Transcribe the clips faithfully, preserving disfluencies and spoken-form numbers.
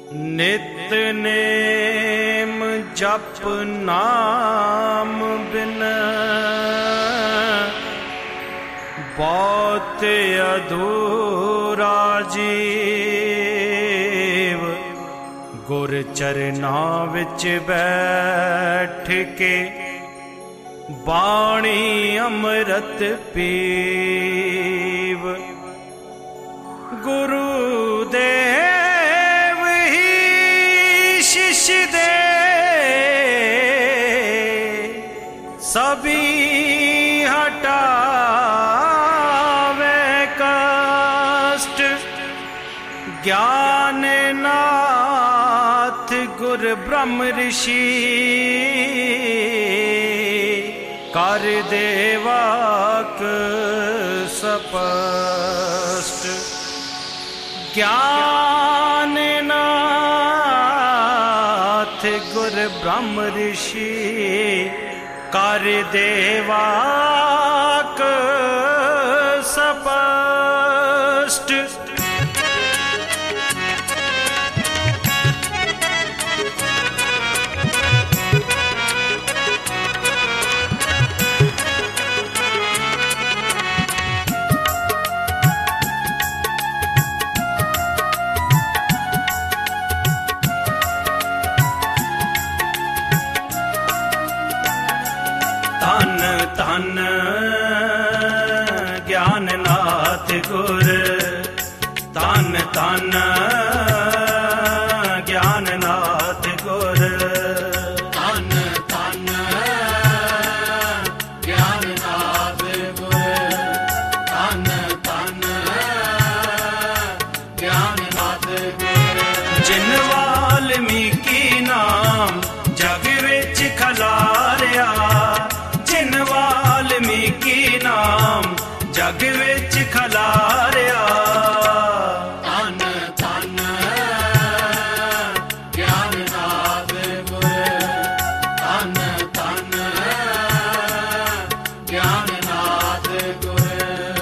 नितनेम जप नाम बिन बहुत अधूरा जीव। गुर चरना विच बैठ के बाणी अमृत पीव। गुरुदेव ही शिष्य दे सभी हटावे कष्ट। ज्ञान नाथ गुर ब्रह्म ऋषि कर देवाक स्पष्ट। ज्ञान नाथ गुर ब्रह्म ऋषि कर देवाक स्पष्ट। धन धन ज्ञाननाथ गुर, धन धन ज्ञाननाथ गुर। धन धन ज्ञाननाथ गुर, धन धन ज्ञाननाथ गुर। जिन वाल्मीकि नाम जग विच खलारिया, जिन वाल्मीकि नाम जग विच खलारिया। धन धन ज्ञाननाथ गुर, धन धन ज्ञाननाथ गुर।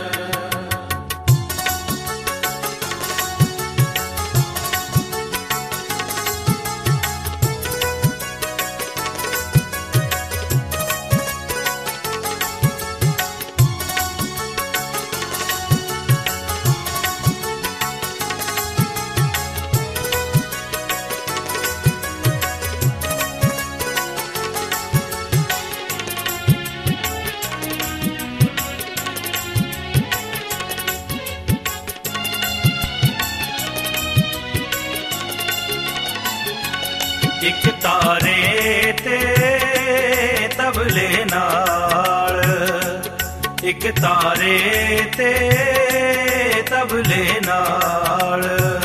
एक तारे ते तबले नाल, एक तारे ते तबले नाल।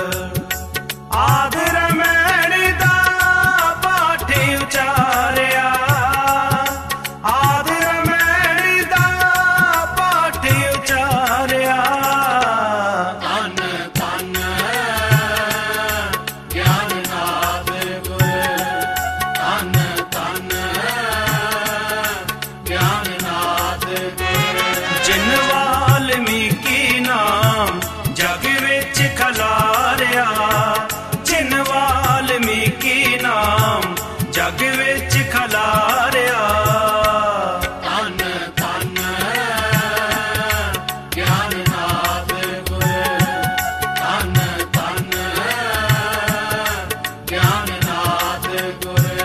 आद रमैण दा पाठ उचारिया, आद रमैण दा पाठ उचारिया। धन धन ज्ञाननाथ गुर, धन धन ज्ञाननाथ गुर। जिन वाल्मीकि नाम जग विच खलारिया, जिन वाल्मीकि नाम जग विच खलारिया। धन धन ज्ञाननाथ गुर, धन धन ज्ञाननाथ गुर।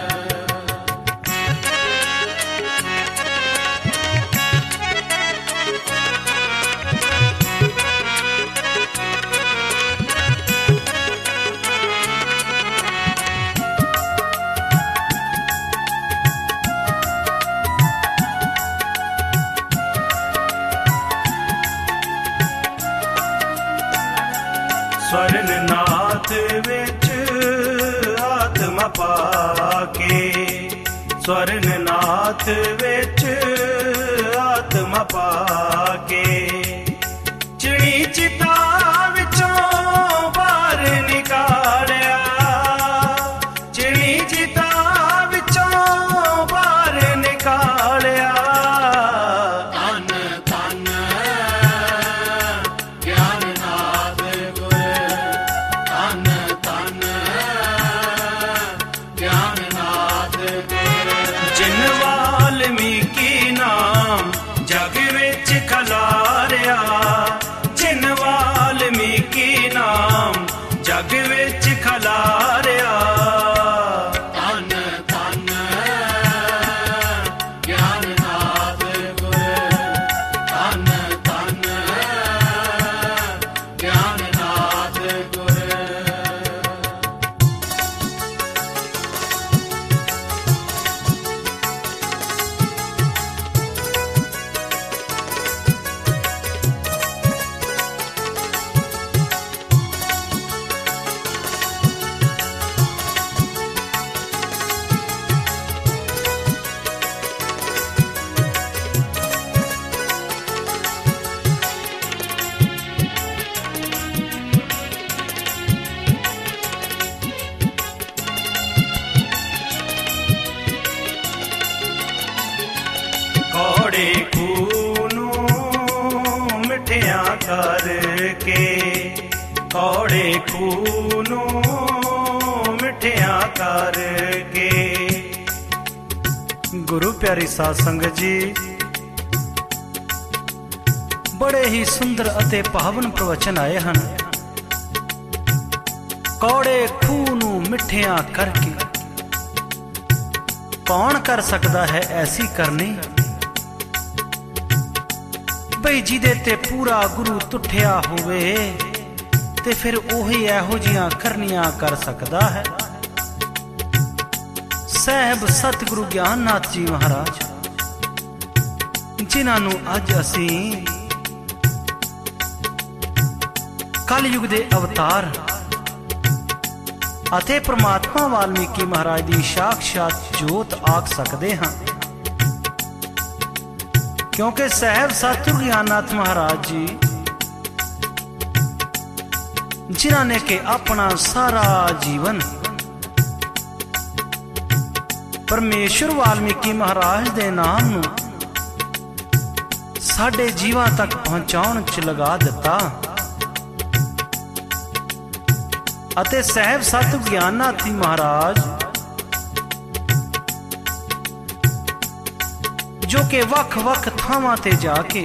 स्वर्णनाथ विच आत्मा पाके, स्वर्णनाथ विच आत्मा पाके। चिड़ी चिता विचों बाहर निकालिया, चिड़ी चिता विचों बाहर निकालिया। धन धन ज्ञाननाथ गुर, धन धन विच खलारिया। धन धन ज्ञाननाथ गुर, धन धन ज्ञाननाथ गुर। कौड़े खूनू मिठिया करके, कौड़े खूनू मिठिया करके। गुरु प्यारी साध संगत जी, बड़े ही सुंदर अते पावन प्रवचन आए हैं। कौड़े खूनू मिठिया करके, कौन कर सकता है ऐसी करनी? बई जिदे ते पूरा गुरु तुठिया होवे ते फिर ओही एहो जियां करनियां कर सकदा है। साहब सतगुरु ज्ञाननाथ जी महाराज, जिन्हां नूं अज असीं कलयुग दे अवतार अते परमात्मा वाल्मीकि महाराज दी साक्षात जोत आख सकदे हां, क्योंकि साहब सतगुरु ज्ञाननाथ महाराज जी जिन्हां ने के अपना सारा जीवन परमेश्वर वाल्मीकि महाराज दे नाम नूं साडे जीवां तक पहुंचाउण च लगा दिता। अते साहब सतगुरु ज्ञाननाथ जी महाराज जो कि वख वख थावां ते जाके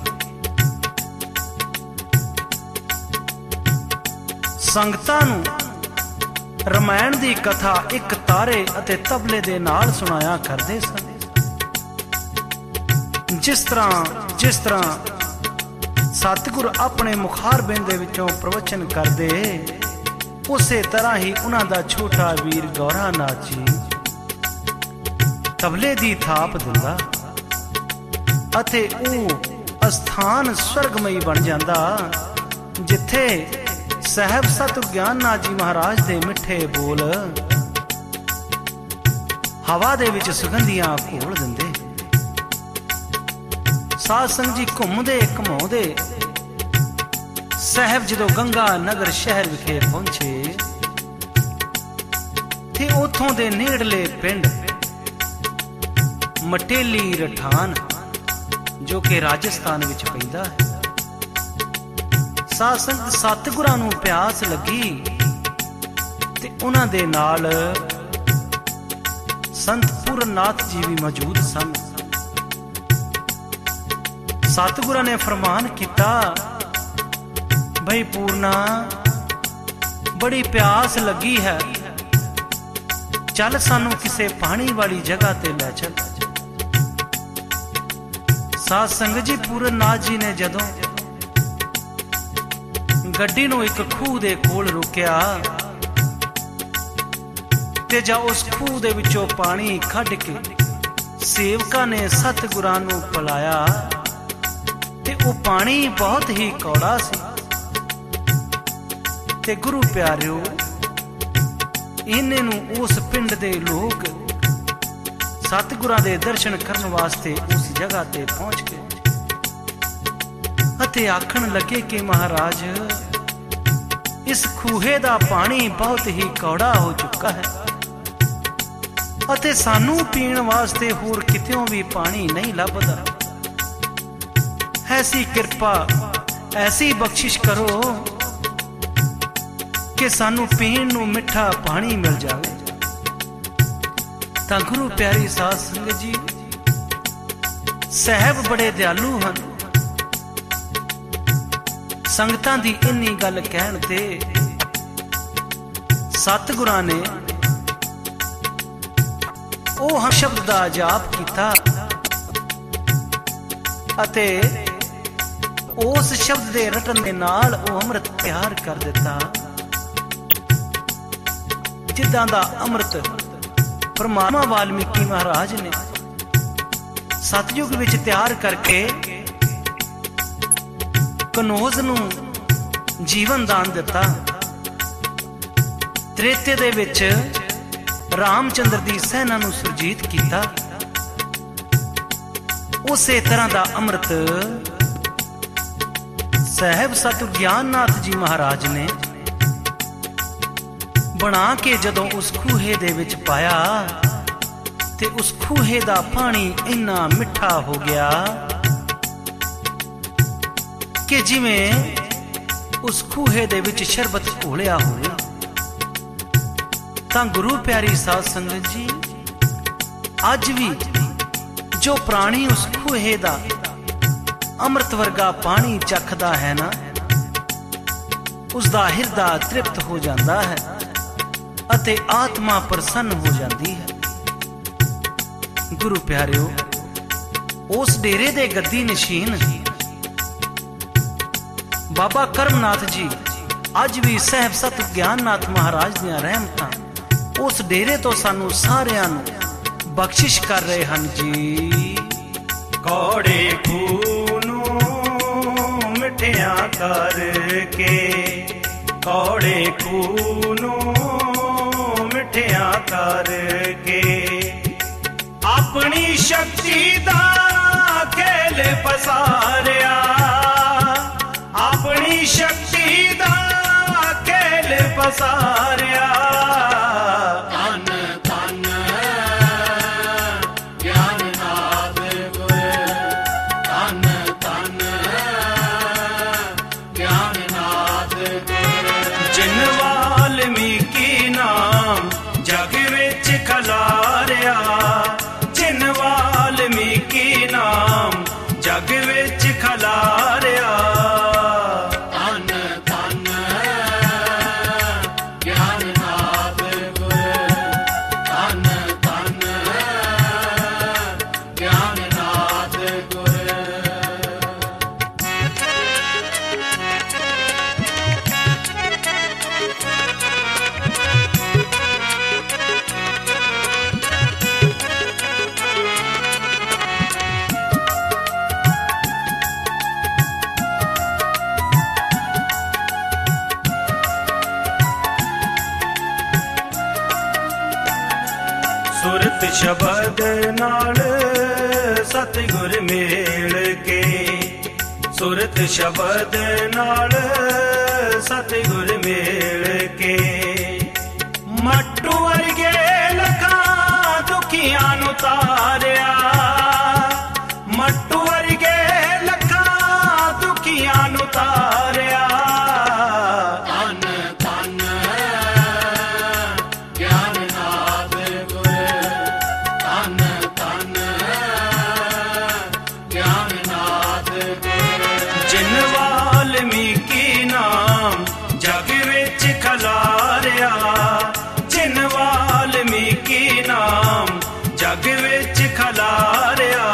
संगतां नूं रामायण दी कथा एक तारे अते तबले दे नाल सुनाया करदे सन। जिस तरह जिस तरह सतगुर अपने मुखारबिंद दे विचों प्रवचन करदे, उसे तरह ही उन्हां दा छोटा वीर गौरा नाथ जी तबले दी थाप दिंदा अते ਉਹ ਅਸਥਾਨ स्वर्गमई बन जाता जिथे साहब सतगुरु ज्ञाननाथ जी महाराज दे मिठे बोल हवा दे विच सुगंधियां घोल दिंदे। साध संगत जी घुमदे घुमाउंदे साहब जदों गंगा नगर शहर विखे पहुंचे ते उथों दे नेड़ले पिंड मटेली रठान जो कि राजस्थान विच पैंदा है। साध संगत सतगुरां नूं प्यास लगी ते उन्हां दे नाल संत पूरननाथ जी भी मौजूद सन। सतगुरां ने फरमान किया, भाई पूरना बड़ी प्यास लगी है, चल सानू किसे पानी वाली जगह ते लै चल। साध संगत जी पूरननाथ जी ने जदों गड्डी नूं एक खूह दे कोल रोकिया ते जा उस खूह दे विचों पानी कढ के सेवकां ने सतगुरां नूं पिलाया ते वो पानी बहुत ही कौड़ा सी। ते गुरु प्यारिओ, इन्ने नूं उस पिंड दे लोग सतगुरां दे दर्शन करन वास्ते उस जगह ते पहुंच गए अते आखण लगे कि महाराज, इस खूहे दा पानी बहुत ही कौड़ा हो चुका है अते सानू पीण वास्ते होर कित्यों भी पानी नहीं लभदा। ऐसी कृपा ऐसी बख्शिश करो कि सानू पीण नूं मिठा पानी मिल जाए। तां गुरु प्यारी साध संगत जी, साहब बड़े दयालु हन। संगतां दी इन्नी गल कहण ते ਸਤਿਗੁਰਾਂ ਨੇ ਉਹ ਹਮ ਸ਼ਬਦ ਦਾ ਜਾਪ ਕੀਤਾ ਅਤੇ ਉਸ ਸ਼ਬਦ ਦੇ ਰਟਣ ਦੇ ਨਾਲ ਉਹ ਅੰਮ੍ਰਿਤ ਤਿਆਰ ਕਰ ਦਿੱਤਾ। ਜਿੱਦਾਂ ਦਾ ਅੰਮ੍ਰਿਤ ਪਰਮਾਤਮਾ ਵਾਲਮੀਕੀ ਮਹਾਰਾਜ ਨੇ ਸਤਿਯੁਗ ਵਿੱਚ ਤਿਆਰ ਕਰਕੇ ਕਨੌਜ ਨੂੰ ਜੀਵਨ ਦਾਨ ਦਿੱਤਾ। ਤ੍ਰੇਤੇ ਦੇ ਵਿੱਚ ਰਾਮਚੰਦਰ ਦੀ ਸੈਨਾ ਨੂੰ ਸੁਰਜੀਤ ਕੀਤਾ। ਉਸੇ ਤਰ੍ਹਾਂ ਦਾ ਅੰਮ੍ਰਿਤ ਸਾਹਿਬ ਸਤਿਗੁਰ ਗਿਆਨਨਾਥ ਜੀ ਮਹਾਰਾਜ ਨੇ ਬਣਾ ਕੇ ਜਦੋਂ ਉਸ ਖੂਹੇ ਦੇ ਵਿੱਚ ਪਾਇਆ ਤੇ ਉਸ ਖੂਹੇ ਦਾ ਪਾਣੀ ਇੰਨਾ ਮਿੱਠਾ ਹੋ ਗਿਆ ਕਿ ਜਿਵੇਂ ਉਸ ਖੂਹੇ ਦੇ ਵਿੱਚ ਸ਼ਰਬਤ ਘੋਲਿਆ ਹੋਵੇ। ਤਾਂ ਗੁਰੂ ਪਿਆਰੀ ਸਾਧ ਸੰਗਤ ਜੀ, ਅੱਜ ਵੀ ਜੋ ਪ੍ਰਾਣੀ ਉਸ ਖੂਹੇ ਦਾ ਅੰਮ੍ਰਿਤ ਵਰਗਾ ਪਾਣੀ ਚੱਖਦਾ ਹੈ ਨਾ, ਉਸ ਦਾ ਹਿਰਦਾ ਤ੍ਰਿਪਤ ਹੋ ਜਾਂਦਾ ਹੈ ਅਤੇ ਆਤਮਾ ਪ੍ਰਸੰਨ ਹੋ ਜਾਂਦੀ ਹੈ। ਗੁਰੂ ਪਿਆਰਿਓ, ਉਸ ਡੇਰੇ ਦੇ ਗੱਦੀ ਨਸ਼ੀਨ ਬਾਬਾ ਕਰਮਨਾਥ ਜੀ ਅੱਜ ਵੀ ਸਾਹਿਬ ਸਤਿਗੁਰ ਗਿਆਨਨਾਥ ਮਹਾਰਾਜ ਦੀਆਂ ਰਹਿਮਤਾਂ ਉਸ ਡੇਰੇ ਤੋਂ ਸਾਨੂੰ ਸਾਰਿਆਂ ਨੂੰ ਬਖਸ਼ਿਸ਼ ਕਰ ਰਹੇ ਹਨ ਜੀ। ਕੌੜੇ ਖੂਹ ਨੂੰ ਮਿੱਠਿਆਂ ਕਰਕੇ, ਕੌੜੇ ਖੂਹ ਨੂੰ ਮਿੱਠਿਆਂ ਕਰਕੇ, ਆਪਣੀ ਸ਼ਕਤੀ ਦਾ ਖੇਲ ਪਸਾਰਿਆ, ਆਪਣੀ ਸ਼ਕਤੀ ਦਾ ਖੇਲ ਪਸਾਰਿਆ। ਧੰਨ ਧੰਨ ਗਿਆਨਨਾਥ ਗੁਰ, ਧੰਨ ਧੰਨ ਗਿਆਨਨਾਥ ਗੁਰ। ਜਿਨ ਵਾਲਮੀਕੀ ਨਾਮ ਜਗ ਵਿੱਚ ਖਲਾਰਿਆ, ਜਿਨ ਵਾਲਮੀਕੀ ਨਾਮ ਜਗ ਵਿੱਚ ਖਲਾਰਿਆ। ਧੰਨ ਧੰਨ ਗਿਆਨਨਾਥ ਗੁਰ, ਧੰਨ ਧੰਨ ਗਿਆਨਨਾਥ ਗੁਰ। ਸੁਰਤ ਸ਼ਬਦ ਨਾਲ ਸਤਿਗੁਰ ਮੇਲ ਕੇ, ਸੁਰਤ ਸ਼ਬਦ ਨਾਲ ਸਤਿਗੁਰ ਮੇਲ ਕੇ, ਮੱਟੂ ਵਰਗੇ ਲੱਖਾਂ ਦੁਖੀਆਂ ਨੂੰ ਤਾਰਿਆ, ਮੱਟੂ ਵਰਗੇ ਲੱਖਾਂ ਦੁਖੀਆਂ ਨੂੰ ਤਾਰਿਆ। ਧੰਨ ਧੰਨ ਗਿਆਨਨਾਥ ਗੁਰ, ਧੰਨ ਧੰਨ ਗਿਆਨਨਾਥ ਗੁਰ। ਜਿਨ ਵਾਲਮੀਕੀ ਨਾਮ ਜਗ ਵਿੱਚ ਖਲਾਰਿਆ, ਜਿਨ ਵਾਲਮੀਕੀ ਨਾਮ ਜਗ ਵਿੱਚ ਖਲਾਰਿਆ।